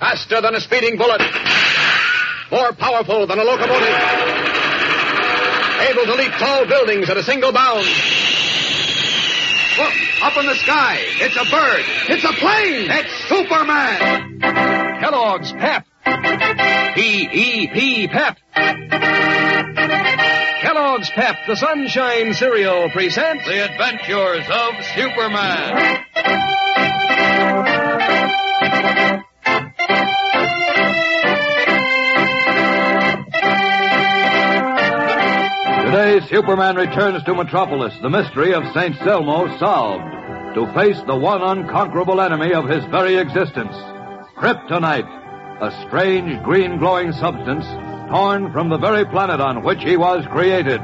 Faster than a speeding bullet. More powerful than a locomotive. Able to leap tall buildings at a single bound. Look, up in the sky. It's a bird. It's a plane. It's Superman. Kellogg's Pep. P-E-P, Pep. Kellogg's Pep, the Sunshine Cereal, presents The Adventures of Superman. Today, Superman returns to Metropolis, the mystery of St. Selmo solved, to face the one unconquerable enemy of his very existence, Kryptonite, a strange green glowing substance torn from the very planet on which he was created.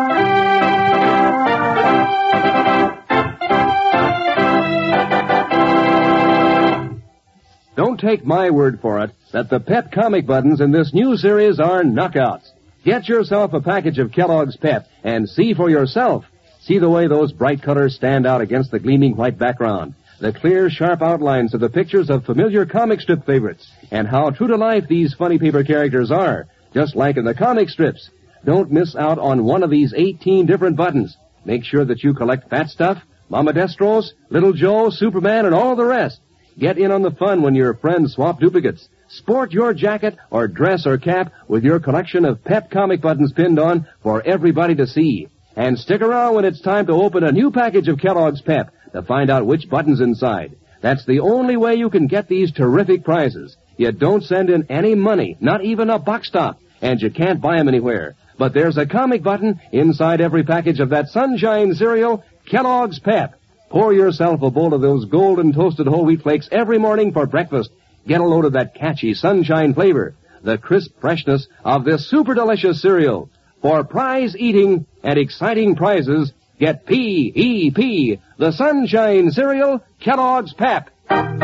Don't take my word for it that the Pep comic buttons in this new series are knockouts. Get yourself a package of Kellogg's Pep and see for yourself. See the way those bright colors stand out against the gleaming white background. The clear, sharp outlines of the pictures of familiar comic strip favorites. And how true to life these funny paper characters are, just like in the comic strips. Don't miss out on one of these 18 different buttons. Make sure that you collect Fat Stuff, Mama Destros, Little Joe, Superman, and all the rest. Get in on the fun when your friends swap duplicates. Sport your jacket or dress or cap with your collection of Pep comic buttons pinned on for everybody to see. And stick around when it's time to open a new package of Kellogg's Pep to find out which button's inside. That's the only way you can get these terrific prizes. You don't send in any money, not even a box top, and you can't buy them anywhere. But there's a comic button inside every package of that Sunshine cereal, Kellogg's Pep. Pour yourself a bowl of those golden toasted whole wheat flakes every morning for breakfast. Get a load of that catchy Sunshine flavor, the crisp freshness of this super delicious cereal. For prize eating and exciting prizes, get P-E-P, the Sunshine cereal, Kellogg's Pep. And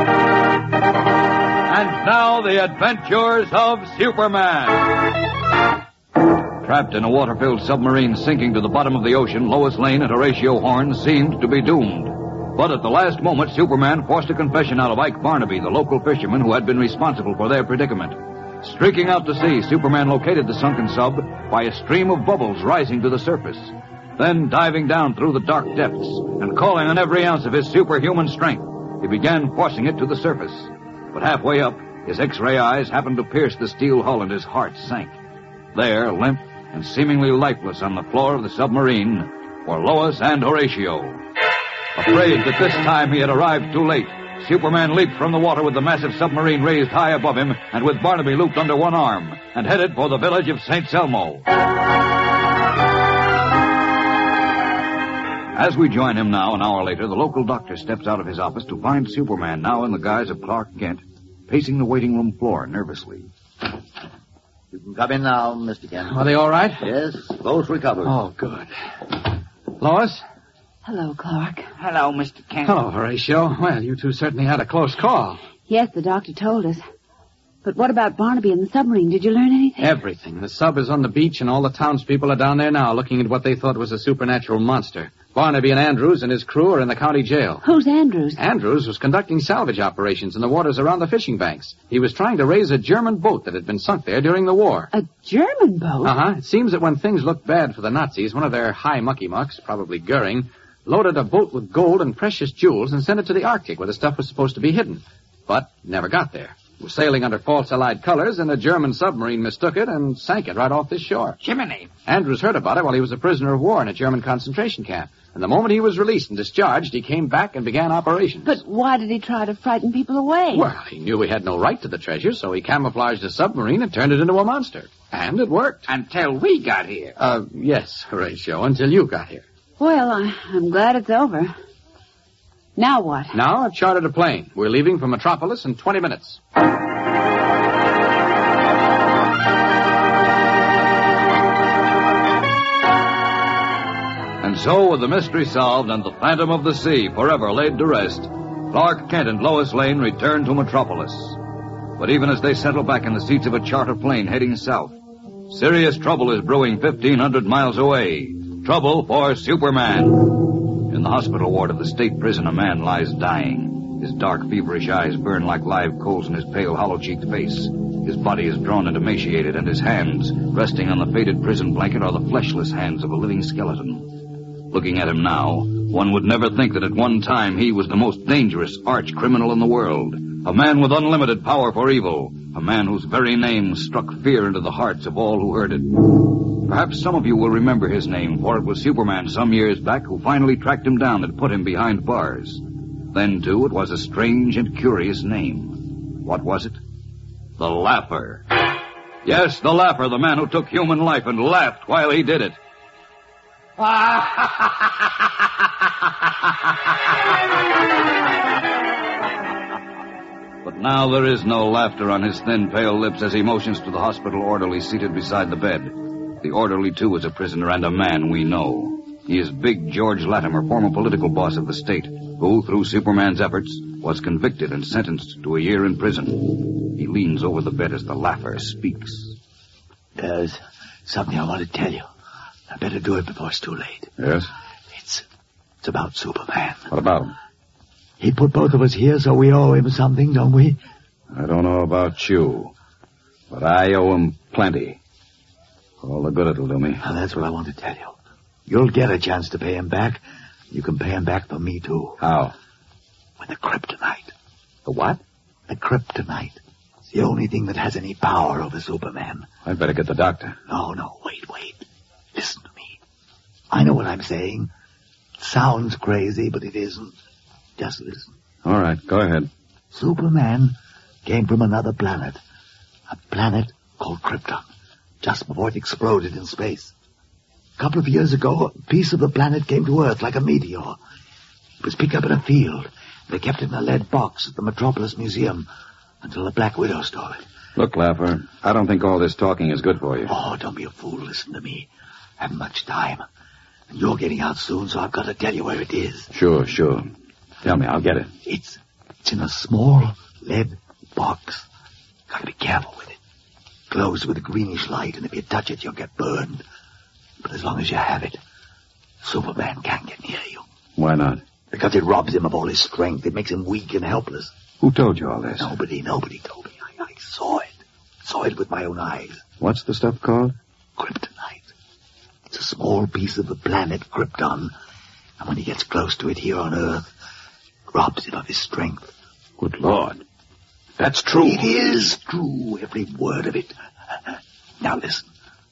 now, the adventures of Superman. Trapped in a water-filled submarine sinking to the bottom of the ocean, Lois Lane and Horatio Horn seemed to be doomed. But at the last moment, Superman forced a confession out of Ike Barnaby, the local fisherman who had been responsible for their predicament. Streaking out to sea, Superman located the sunken sub by a stream of bubbles rising to the surface. Then, diving down through the dark depths and calling on every ounce of his superhuman strength, he began forcing it to the surface. But halfway up, his X-ray eyes happened to pierce the steel hull and his heart sank. There, limp and seemingly lifeless on the floor of the submarine, were Lois and Horatio. Afraid that this time he had arrived too late, Superman leaped from the water with the massive submarine raised high above him and with Barnaby looped under one arm and headed for the village of St. Selmo. As we join him now, an hour later, the local doctor steps out of his office to find Superman, now in the guise of Clark Kent, pacing the waiting room floor nervously. You can come in now, Mr. Kent. Are they all right? Yes, both recovered. Oh, good. Lois? Hello, Clark. Hello, Mr. Kent. Hello, Horatio. Well, you two certainly had a close call. Yes, the doctor told us. But what about Barnaby and the submarine? Did you learn anything? Everything. The sub is on the beach, and all the townspeople are down there now looking at what they thought was a supernatural monster. Barnaby and Andrews and his crew are in the county jail. Who's Andrews? Andrews was conducting salvage operations in the waters around the fishing banks. He was trying to raise a German boat that had been sunk there during the war. A German boat? Uh-huh. It seems that when things looked bad for the Nazis, one of their high mucky-mucks, probably Goering, loaded a boat with gold and precious jewels and sent it to the Arctic where the stuff was supposed to be hidden. But never got there. It was sailing under false Allied colors, and a German submarine mistook it and sank it right off this shore. Jiminy. Andrews heard about it while he was a prisoner of war in a German concentration camp. And the moment he was released and discharged, he came back and began operations. But why did he try to frighten people away? Well, he knew he had no right to the treasure, so he camouflaged a submarine and turned it into a monster. And it worked. Until we got here. Yes, Horatio, until you got here. Well, I'm glad it's over. Now what? Now I've chartered a plane. We're leaving for Metropolis in 20 minutes. And so, with the mystery solved and the Phantom of the Sea forever laid to rest, Clark Kent and Lois Lane returned to Metropolis. But even as they settle back in the seats of a charter plane heading south, serious trouble is brewing 1,500 miles away. Trouble for Superman. In the hospital ward of the state prison, a man lies dying. His dark, feverish eyes burn like live coals in his pale, hollow-cheeked face. His body is drawn and emaciated, and his hands, resting on the faded prison blanket, are the fleshless hands of a living skeleton. Looking at him now, one would never think that at one time he was the most dangerous arch-criminal in the world. A man with unlimited power for evil. A man whose very name struck fear into the hearts of all who heard it. Perhaps some of you will remember his name, for it was Superman some years back who finally tracked him down and put him behind bars. Then, too, it was a strange and curious name. What was it? The Laugher. Yes, the Laugher, the man who took human life and laughed while he did it. But now there is no laughter on his thin, pale lips as he motions to the hospital orderly seated beside the bed. The orderly, too, is a prisoner and a man we know. He is Big George Latimer, former political boss of the state, who, through Superman's efforts, was convicted and sentenced to a year in prison. He leans over the bed as the Laugher speaks. There's something I want to tell you. I better do it before it's too late. Yes? It's about Superman. What about him? He put both of us here, so we owe him something, don't we? I don't know about you, but I owe him plenty. All the good it'll do me. Well, that's what I want to tell you. You'll get a chance to pay him back. You can pay him back for me, too. How? With the kryptonite. The what? The kryptonite. It's the only thing that has any power over Superman. I'd better get the doctor. No, wait. Listen to me. I know what I'm saying. It sounds crazy, but it isn't. Just listen. All right, go ahead. Superman came from another planet. A planet called Krypton. Just before it exploded in space. A couple of years ago, a piece of the planet came to Earth like a meteor. It was picked up in a field. They kept it in a lead box at the Metropolis Museum until the Black Widow stole it. Look, Laffer, I don't think all this talking is good for you. Oh, don't be a fool. Listen to me. I haven't much time. And you're getting out soon, so I've got to tell you where it is. Sure. Tell me, I'll get it. It's in a small lead box. Gotta be careful with it. Glows with a greenish light, and if you touch it, you'll get burned. But as long as you have it, Superman can't get near you. Why not? Because it robs him of all his strength. It makes him weak and helpless. Who told you all this? Nobody told me. I saw it. Saw it with my own eyes. What's the stuff called? Kryptonite. It's a small piece of the planet Krypton. And when he gets close to it here on Earth, it robs him of his strength. Good Lord. That's true. It is true, every word of it. Now listen.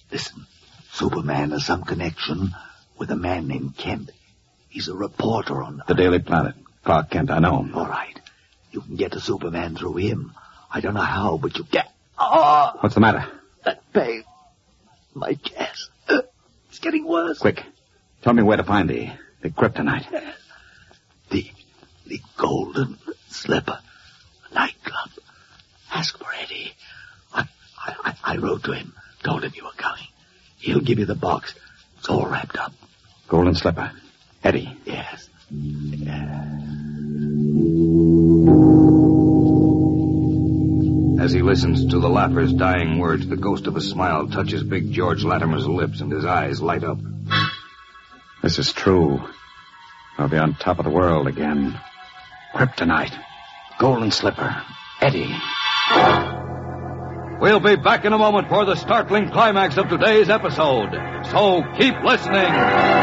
Superman has some connection with a man named Kent. He's a reporter on the Daily Planet. Clark Kent, I know him. All right. You can get to Superman through him. I don't know how, but you get... Oh! What's the matter? That pain. My chest. It's getting worse. Quick. Tell me where to find the kryptonite. The Golden Slipper nightclub. Ask for Eddie. I wrote to him. Told him you were coming. He'll give you the box. It's all wrapped up. Golden Slipper. Eddie. Yes. As he listens to the Laugher's dying words, the ghost of a smile touches Big George Latimer's lips and his eyes light up. This is true. I'll be on top of the world again. Kryptonite. Golden Slipper. Eddie. We'll be back in a moment for the startling climax of today's episode. So keep listening.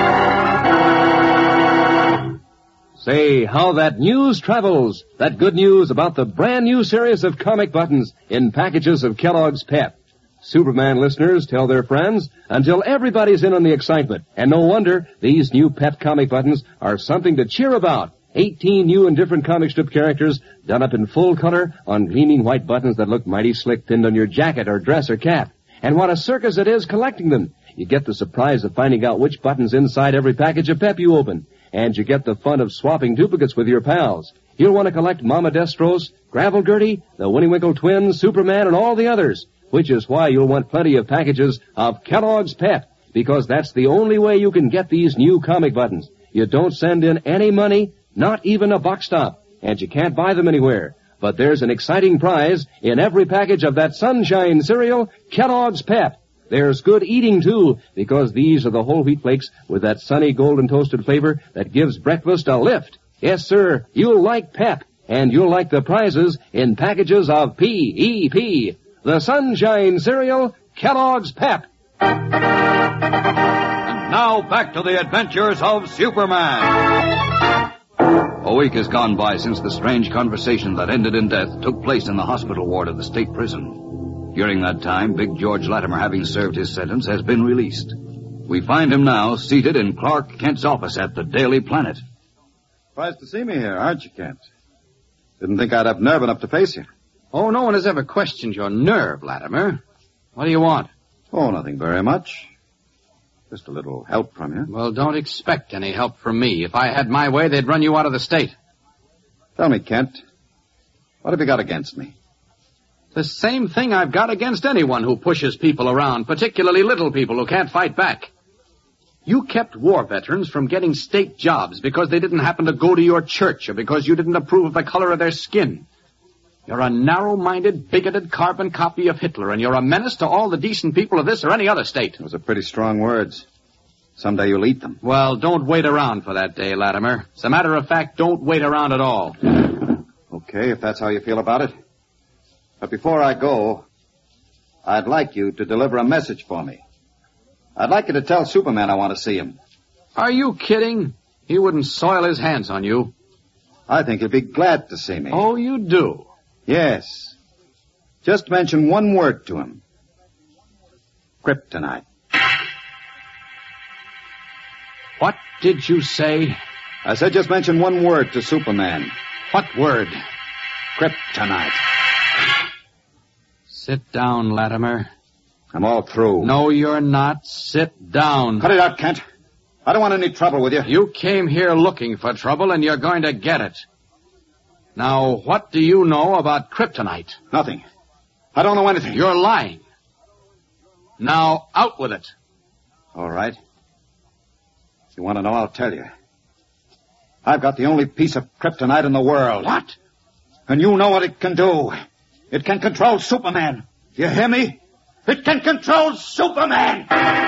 Say, how that news travels. That good news about the brand new series of comic buttons in packages of Kellogg's Pep. Superman listeners tell their friends until everybody's in on the excitement. And no wonder these new Pep comic buttons are something to cheer about. 18 new and different comic strip characters done up in full color on gleaming white buttons that look mighty slick pinned on your jacket or dress or cap. And what a circus it is collecting them. You get the surprise of finding out which button's inside every package of Pep you open. And you get the fun of swapping duplicates with your pals. You'll want to collect Mama Destros, Gravel Gertie, the Winnie-Winkle Twins, Superman, and all the others. Which is why you'll want plenty of packages of Kellogg's Pep. Because that's the only way you can get these new comic buttons. You don't send in any money, not even a box stop. And you can't buy them anywhere. But there's an exciting prize in every package of that Sunshine cereal, Kellogg's Pep. There's good eating, too, because these are the whole wheat flakes with that sunny golden toasted flavor that gives breakfast a lift. Yes, sir, you'll like Pep. and you'll like the prizes in packages of P.E.P., the Sunshine Cereal, Kellogg's Pep. And now back to the adventures of Superman. A week has gone by since the strange conversation that ended in death took place in the hospital ward of the state prison. During that time, Big George Latimer, having served his sentence, has been released. We find him now seated in Clark Kent's office at the Daily Planet. Surprised to see me here, aren't you, Kent? Didn't think I'd have nerve enough to face you. Oh, no one has ever questioned your nerve, Latimer. What do you want? Oh, nothing very much. Just a little help from you. Well, don't expect any help from me. If I had my way, they'd run you out of the state. Tell me, Kent, what have you got against me? The same thing I've got against anyone who pushes people around, particularly little people who can't fight back. You kept war veterans from getting state jobs because they didn't happen to go to your church or because you didn't approve of the color of their skin. You're a narrow-minded, bigoted carbon copy of Hitler, and you're a menace to all the decent people of this or any other state. Those are pretty strong words. Someday you'll eat them. Well, don't wait around for that day, Latimer. As a matter of fact, don't wait around at all. Okay, if that's how you feel about it. But before I go, I'd like you to deliver a message for me. I'd like you to tell Superman I want to see him. Are you kidding? He wouldn't soil his hands on you. I think he'd be glad to see me. Oh, you do? Yes. Just mention one word to him. Kryptonite. What did you say? I said just mention one word to Superman. What word? Kryptonite. Sit down, Latimer. I'm all through. No, you're not. Sit down. Cut it out, Kent. I don't want any trouble with you. You came here looking for trouble, and you're going to get it. Now, what do you know about kryptonite? Nothing. I don't know anything. You're lying. Now, out with it. All right. If you want to know, I'll tell you. I've got the only piece of kryptonite in the world. What? And you know what it can do. It can control Superman. You hear me? It can control Superman!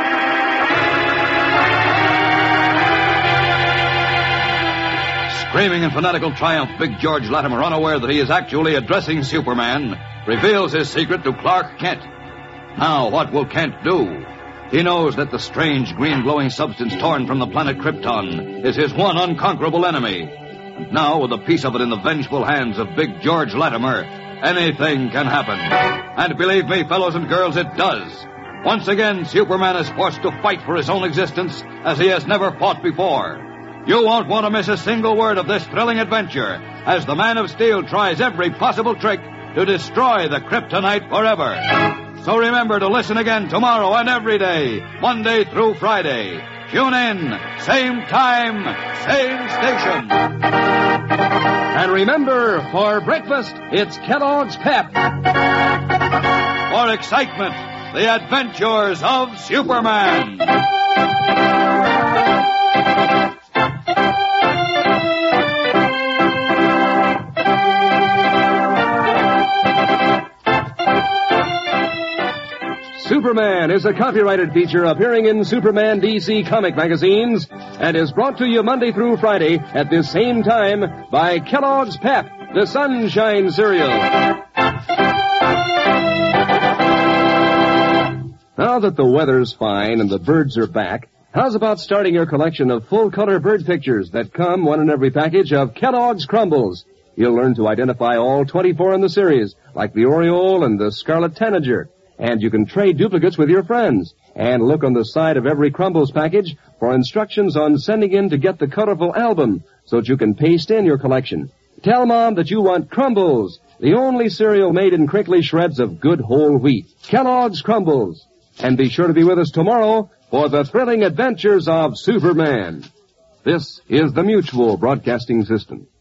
Screaming in fanatical triumph, Big George Latimer, unaware that he is actually addressing Superman, reveals his secret to Clark Kent. Now, what will Kent do? He knows that the strange green glowing substance torn from the planet Krypton is his one unconquerable enemy. And now, with a piece of it in the vengeful hands of Big George Latimer, anything can happen. And believe me, fellows and girls, it does. Once again, Superman is forced to fight for his own existence as he has never fought before. You won't want to miss a single word of this thrilling adventure as the Man of Steel tries every possible trick to destroy the kryptonite forever. So remember to listen again tomorrow and every day, Monday through Friday. Tune in, same time, same station. And remember, for breakfast, it's Kellogg's Pep. For excitement, the adventures of Superman. Superman is a copyrighted feature appearing in Superman DC comic magazines and is brought to you Monday through Friday at this same time by Kellogg's Pep, the Sunshine Cereal. Now that the weather's fine and the birds are back, how's about starting your collection of full-color bird pictures that come one in every package of Kellogg's Crumbles? You'll learn to identify all 24 in the series, like the Oriole and the Scarlet Tanager. And you can trade duplicates with your friends. And look on the side of every Crumbles package for instructions on sending in to get the colorful album so that you can paste in your collection. Tell Mom that you want Crumbles, the only cereal made in crinkly shreds of good whole wheat. Kellogg's Crumbles. And be sure to be with us tomorrow for the thrilling adventures of Superman. This is the Mutual Broadcasting System.